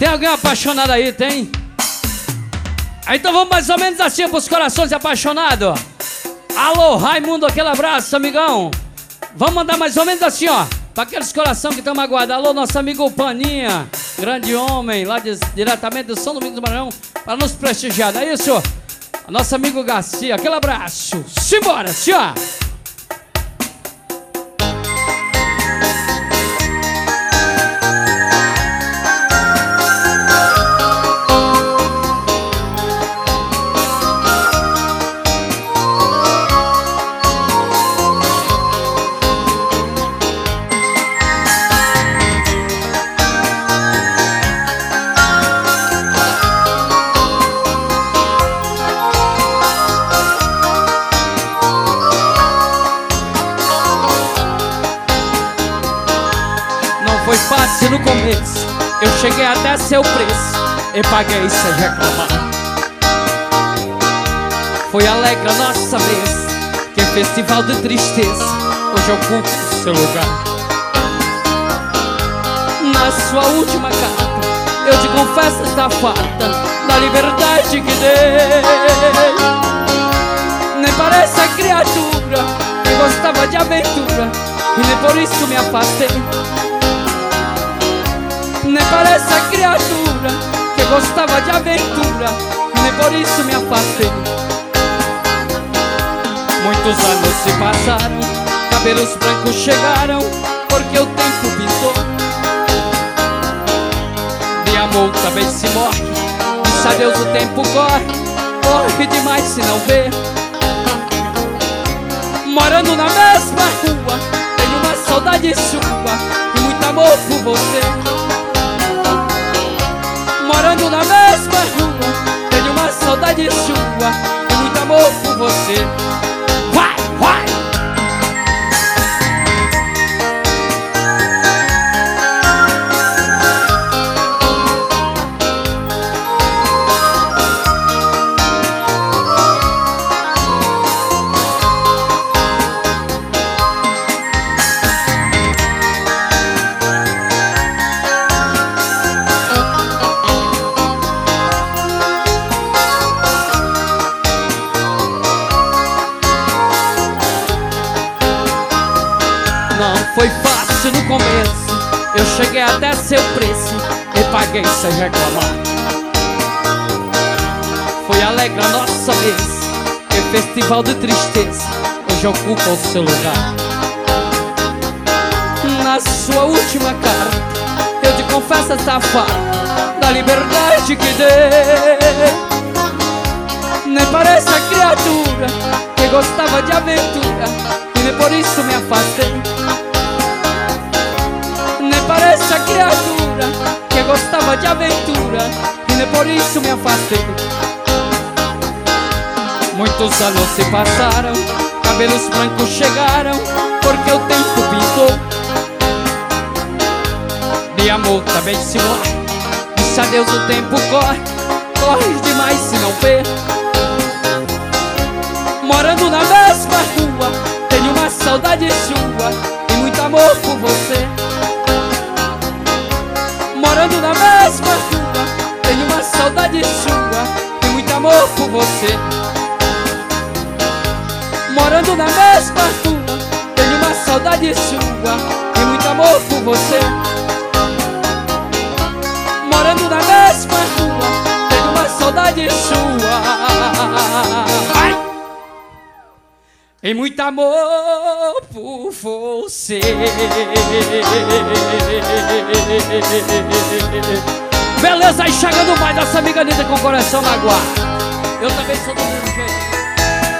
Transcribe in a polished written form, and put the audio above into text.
Tem alguém apaixonado aí, tem? Então vamos mais ou menos assim pros corações apaixonados. Alô, Raimundo, aquele abraço, amigão. Vamos mandar mais ou menos assim, ó, pra aqueles corações que estão magoados. Alô, nosso amigo Paninha, grande homem, lá diretamente do São Domingos do Maranhão, para nos prestigiar, não é isso? Nosso amigo Garcia, aquele abraço. Simbora, assim, ó. Foi fácil no começo, eu cheguei até seu preço e paguei sem reclamar. Foi alegre a nossa vez, que é festival de tristeza, hoje ocupa o seu lugar. Na sua última carta, eu te confesso esta farta da liberdade que dei. Nem parece a criatura que gostava de aventura e nem por isso me afastei. Nem parece a criatura que gostava de aventura e nem por isso me afastei. Muitos anos se passaram, cabelos brancos chegaram, porque o tempo pintou. De amor também se morre, disse adeus o tempo corre, corre demais se não vê. Morando na mesma rua, tenho uma saudade sua e muito amor por você. Morando na mesma rua, tenho uma saudade sua e muito amor por você. Vai, vai! Não foi fácil no começo, eu cheguei até seu preço e paguei sem reclamar. Foi alegre a nossa vez, que festival de tristeza hoje ocupa o seu lugar. Na sua última carta, eu te confesso essa farta da liberdade que dei. Nem parece a criatura que gostava de aventura e nem por isso me afastei. Nem parece a criatura que gostava de aventura e nem por isso me afastei. Muitos anos se passaram, cabelos brancos chegaram, porque o tempo pintou. De amor também se morre, disse adeus o tempo corre, corre demais se não vê. Morando na mesma rua, tenho uma saudade sua e muito amor por você. Morando na mesma rua, tenho uma saudade sua e muito amor por você. Morando na mesma rua, tenho uma saudade sua e muito amor por você. Morando na mesma rua, tenho uma saudade sua. Ai! E muito amor por você. Beleza, aí chegando mais nossa amiga linda com o coração magoado. Eu também sou do mesmo jeito.